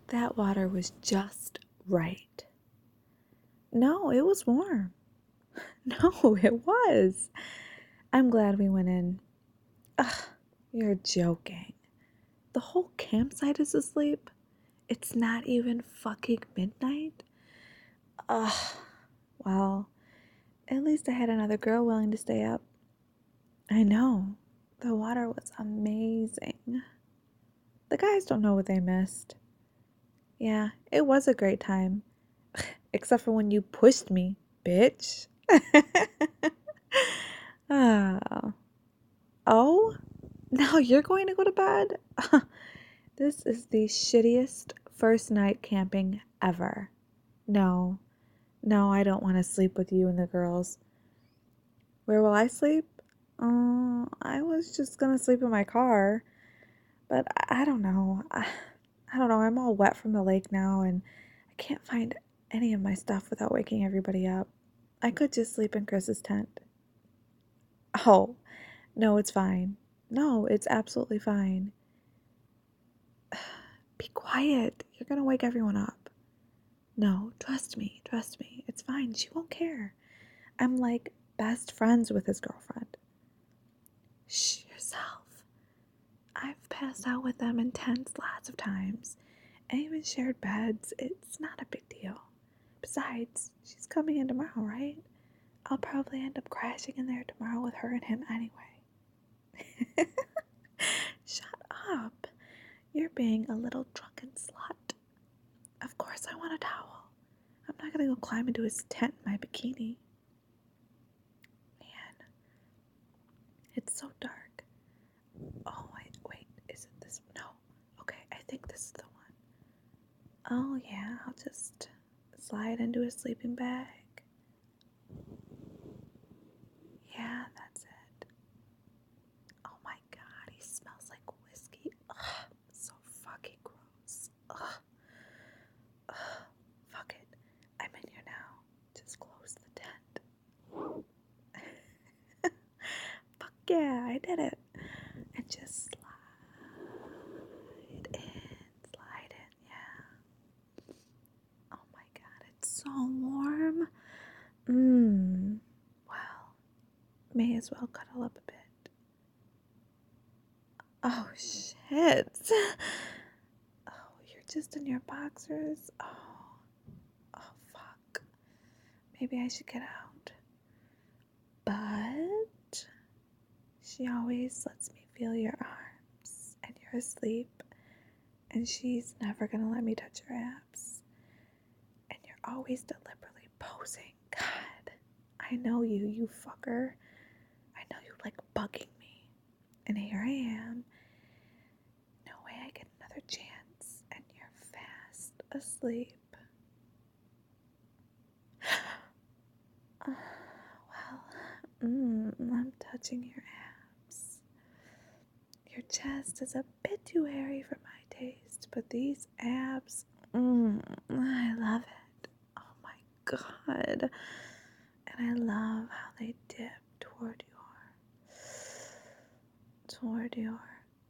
That water was just right. No, it was warm. No, it was. I'm glad we went in. Ugh, you're joking. The whole campsite is asleep. It's not even fucking midnight. Ugh, well, at least I had another girl willing to stay up. I know. The water was amazing. The guys don't know what they missed. Yeah, it was a great time. Except for when you pushed me, bitch. Ah. Oh, now you're going to go to bed? This is the shittiest first night camping ever. No, no, I don't want to sleep with you and the girls. Where will I sleep? I was just gonna sleep in my car, but I don't know. I don't know. I'm all wet from the lake now, and I can't find any of my stuff without waking everybody up. I could just sleep in Chris's tent. Oh, no, it's fine. No, it's absolutely fine. Be quiet. You're gonna wake everyone up. No, trust me, trust me. It's fine. She won't care. I'm like best friends with his girlfriend. Shh, yourself. I've passed out with them in tents lots of times, and even shared beds. It's not a big deal. Besides, she's coming in tomorrow, right? I'll probably end up crashing in there tomorrow with her and him anyway. Shut up. You're being a little drunken slut. Of course I want a towel. I'm not gonna go climb into his tent in my bikini. Man, it's so dark. Oh, wait, is it this? No. Okay, I think this is the one. Oh, yeah, I'll just slide into his sleeping bag. Yeah, that's it. Oh my god, he smells like whiskey. Ugh, so fucking gross. Ugh. Ugh. Fuck it. I'm in here now. Just close the tent. Fuck yeah, I did it. And just slide in, yeah. Oh my god, it's so warm. Well, may as well cuddle up a bit. Oh shit. Oh, you're just in your boxers. Oh fuck. Maybe I should get out. But she always lets me feel your arms, and you're asleep, and she's never gonna let me touch your abs. And you're always deliberately posing. God, I know you, you fucker. I know you like bugging me. And here I am. No way I get another chance, and you're fast asleep. Well, I'm touching your abs. Your chest is a bit too hairy for my taste, but these abs, I love it. Oh my god. And I love how they dip toward your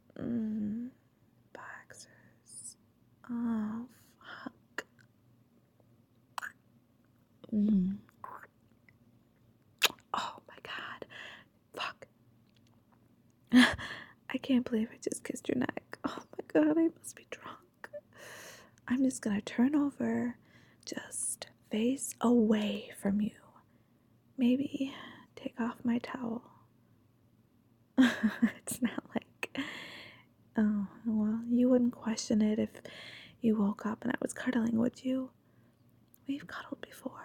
boxers. Oh fuck. Oh my god. Fuck. I can't believe I just kissed your neck. Oh my god, I must be drunk. I'm just gonna turn over, just face away from you. Maybe take off my towel. It's not like, oh, well, you wouldn't question it if you woke up and I was cuddling, would you? We've cuddled before.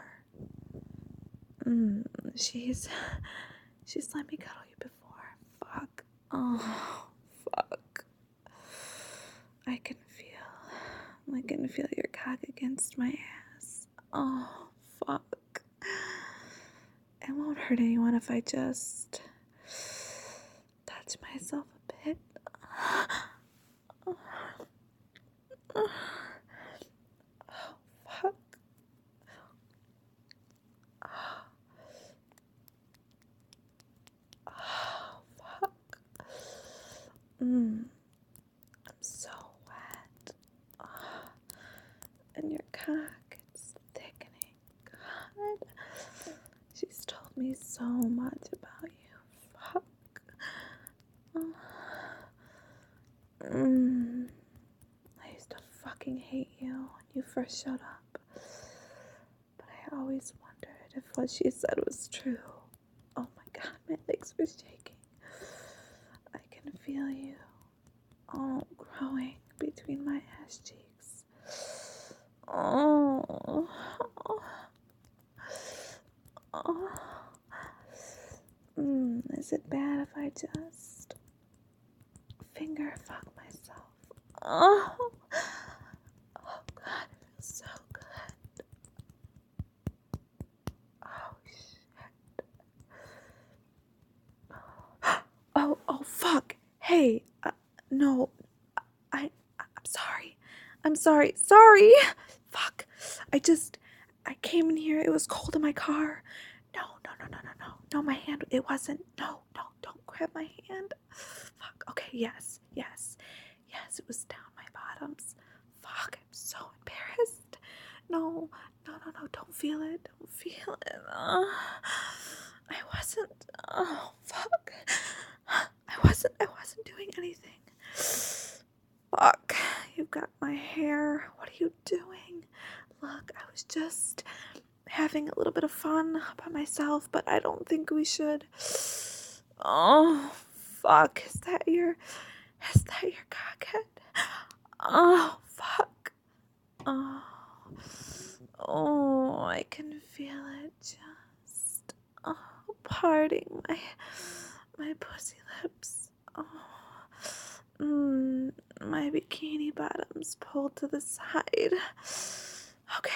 She's let me cuddle you before. Fuck. Oh, fuck. I can feel your cock against my ass. Oh, fuck. It won't hurt anyone if I just touch myself a bit. Oh, fuck. Oh, fuck. I'm so wet. cock. It's thickening. God. She's told me so much about you. Fuck. I used to fucking hate you when you first showed up. But I always wondered if what she said was true. Oh my God, my legs were shaking. I can feel you all growing between my ass cheeks. Oh. Is it bad if I just finger fuck myself? Oh God, it feels so good. Oh shit. Oh fuck. Hey, no, I'm sorry. Sorry. Fuck. I came in here. It was cold in my car. No. No, my hand. It wasn't. No, don't grab my hand. Fuck. Okay, yes. It was down my bottoms. Fuck, I'm so embarrassed. No. Don't feel it. I wasn't. Oh, fuck. I wasn't doing anything. Fuck, you've got my hair. What are you doing? Look, I was just having a little bit of fun by myself, but I don't think we should. Oh, fuck. Is that your cockhead? Oh, fuck. Oh, I can feel it just parting my pussy lips. Oh. My bikini bottoms pulled to the side. Okay.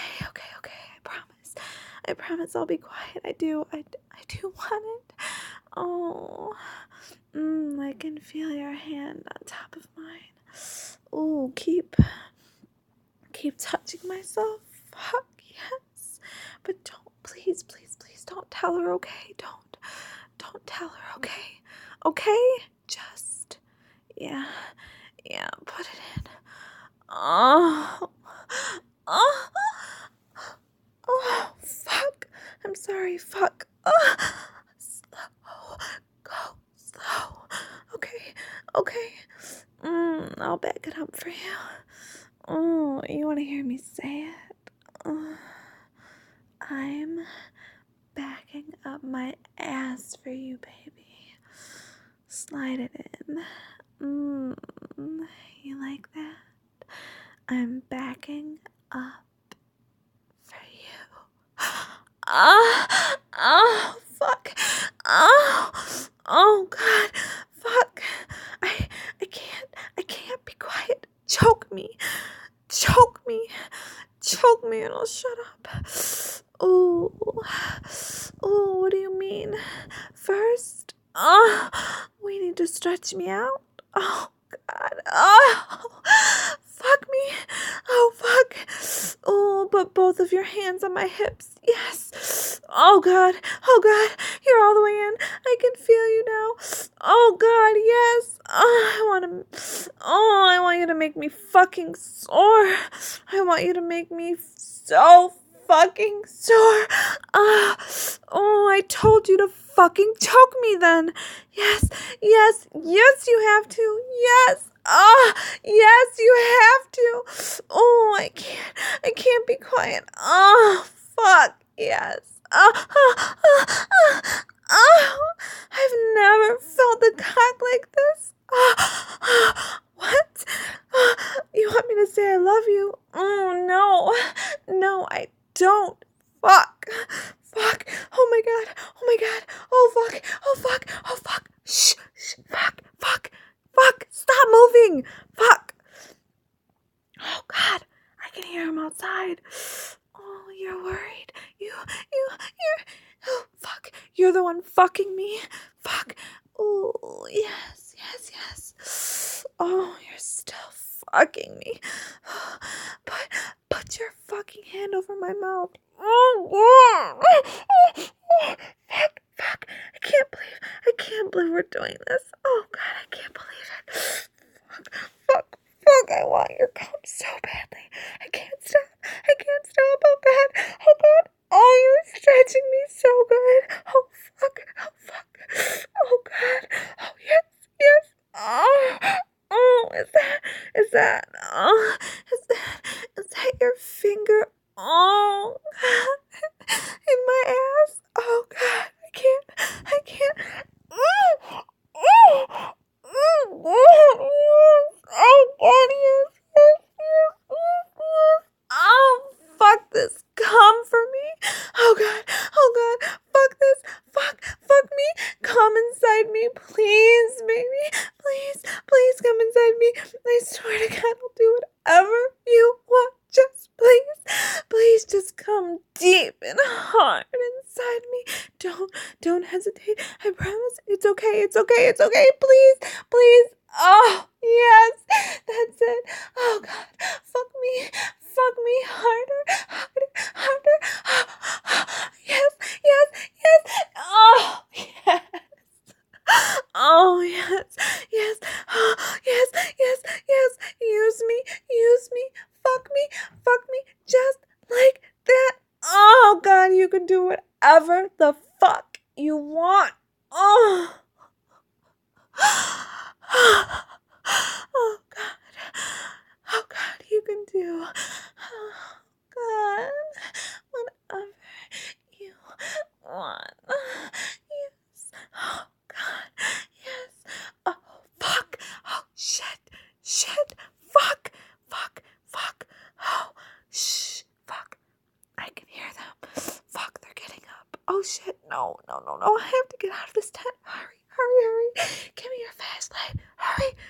I promise I'll be quiet. I do want it. Oh, I can feel your hand on top of mine. Oh, keep touching myself. Fuck yes. But please don't tell her, okay? Don't tell her, okay? Okay? Just, yeah, put it in. Oh, fuck. I'm sorry, fuck. Slow. Go slow. Okay. I'll back it up for you. Oh, you want to hear me say it? I'm backing up my ass for you, baby. Slide it in. You like that? I'm backing up for you. Fuck. Oh, God. Fuck. I can't be quiet. Choke me and I'll shut up. Oh, what do you mean? First, we need to stretch me out. Oh, God. Fuck me. Oh, fuck. Oh, put both of your hands on my hips. Yes. Oh, God. You're all the way in. I can feel you now. Oh, God, yes. I want you to make me fucking sore. I want you to make me so fucking sore. I told you to fucking choke me then. Yes, you have to. Yes. Yes, you have to. Oh, I can't be quiet. Oh, fuck. Yes. I've never felt the cock like this. What? You want me to say I love you? Oh, no, I don't. Fuck. Oh my god. Oh fuck. Shh. Fuck. Stop moving. Fuck. Oh God, I can hear him outside. Oh, you're worried. You're. Oh fuck. You're the one fucking me. Fuck. Oh yes. Oh, you're still fucking me. Put your fucking hand over my mouth. Fuck. I can't believe we're doing this. Oh God, I can't believe it. Fuck. fuck, I want your cum so badly. I can't stop. I can't stop. Oh God. Oh God. Oh, you're stretching me so good. Oh fuck. Oh fuck. Oh God. Oh yes. Yes. Oh. Oh, is that your finger? Oh, in my ass. Oh God, I can't. Oh, oh, oh God, yes, yes, yes, yes, yes. Oh, fuck this. Come for me. Oh God, oh God, fuck this. Fuck me. Come inside me, please, baby. Please come inside me. I swear to God, I'll do whatever you want. Just please just come deep and hard inside me. Don't hesitate. I promise. It's okay. Please. Oh, yes. That's it. Oh God. Fuck me harder. Yes. Oh, yes. Oh, yes. Oh, yes. Use me. Fuck me. Just like that. Oh, God, you can do whatever the fuck you want. Oh. Oh, God. Oh, God, you can do. Oh, God. Whatever you want. Yes. Oh, God. Yes. Oh, fuck. Oh, shit. Fuck. Oh, shh. Fuck. I can hear them. Fuck, they're getting up. Oh, shit. No. I have to get out of this tent. Hurry. Give me your flashlight. Hurry.